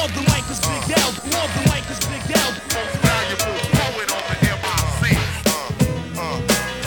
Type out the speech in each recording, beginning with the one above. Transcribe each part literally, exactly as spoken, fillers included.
On the mic is Big L. On the mic is Big L. Most valuable poet on the M I C. Uh, uh,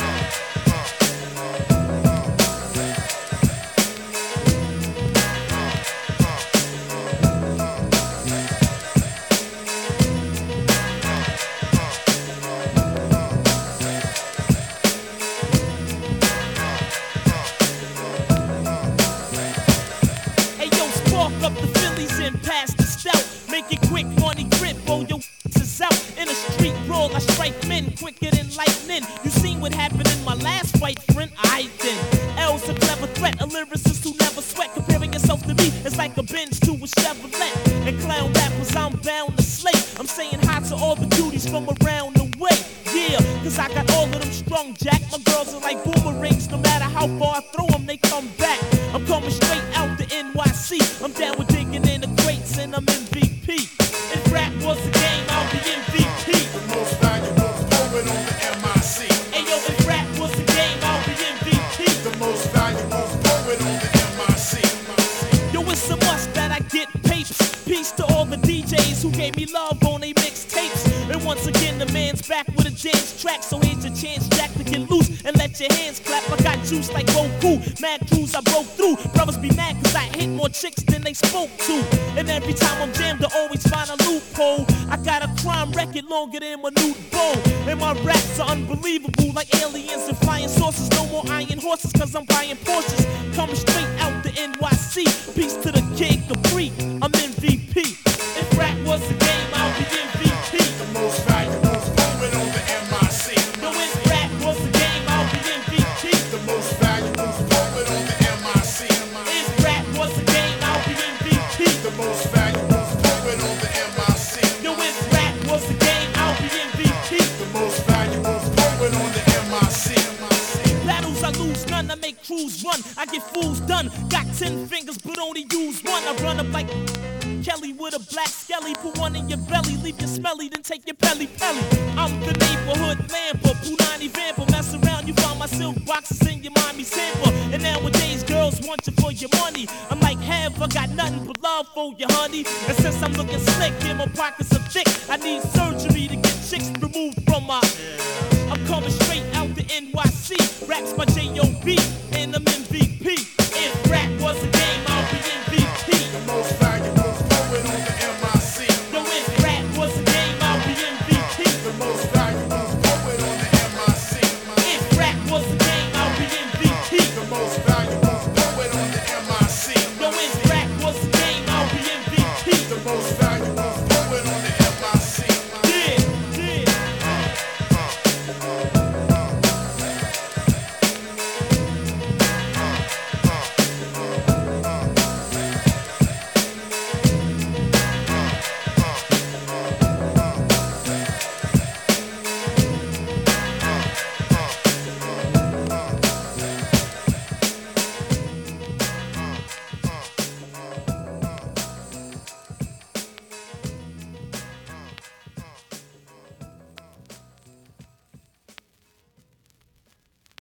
Hey yo, spark up the Phillies and pass the stout. Make it quick, money grip, roll your is out. In a street brawl, I strike men quicker than lightning. You seen what happened in my last fight, friend? I then. L's a clever threat, a lyricist who never sweat. Comparing yourself to me is like a Benz to a Chevrolet. And clown rappers, I'm bound to slay. I'm saying hi to all the duties from around the way. Yeah, cause I got all of them strung, Jack. My girls are like boomerangs, no matter how far I throw them, they come back. I'm coming straight out the N Y C. I'm down with digging in the crates and I'm M V P. If rap was a game, I'll be M V P. the most valuable poet on the M I C. Hey yo, if rap was a game, I'll be M V P. The most valuable poet on the M I C. Yo, it's a must that I get papes. Peace to all the D Js who gave me love on they mixtapes. And once again, the man's back with a dance track. So here's your chance, Jack, to get loose and let your hands clap. I got juice like Goku, mad crews I broke through. Brothers be mad cause I hit more chicks than they spoke to. And every time I'm jammed, I always find a loophole. I got a crime record longer than my nude bow. And my raps are unbelievable like aliens and flying saucers. No more iron horses cause I'm buying Porsches. Coming straight out the N Y C. Peace to the Kid Capri, I'm M V P. If rap was a game, I'll be M V P. The most valuable poet on the M I C. Yo, if rap was a game, I'll be M V P. The most valuable poet on the M I C. If rap was a game, I'll be M V P. The most valuable poet on the M I C. Yo, if rap was a game, I'll be M V P. The most valuable poet on the M I C. Battles I lose none, I make crews run. I get fools done. Got ten fingers but only use one. I run up like Kelly with a black skelly. Put one in your belly, leave you smelly, then take your pelly pelly. I'm the neighborhood lamper, Punani vamper. Mess around, you find my silk boxes in your mommy's hamper. And nowadays girls want you for your money. I'm like, have I got nothing but love for you, honey. And since I'm looking slick and my pockets are thick, I need surgery to get chicks removed from my. I'm coming straight out the N Y C. Raps my J O B and I'm M V P. If rap was a game, I'll be M V P. The most valuable poet on the M I C. Yo, if rap was a game, I'll be M V P. The most valuable poet on the M I C. If rap was a game, I'll be M V P. The most valuable poet on the M I C. Yo, if rap was a game, I'll be M V P. The most valuable